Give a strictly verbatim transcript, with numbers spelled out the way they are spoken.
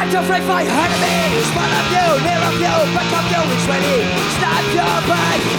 Start to fight my enemies. One of you, near of you, back of you is ready. Snap your back,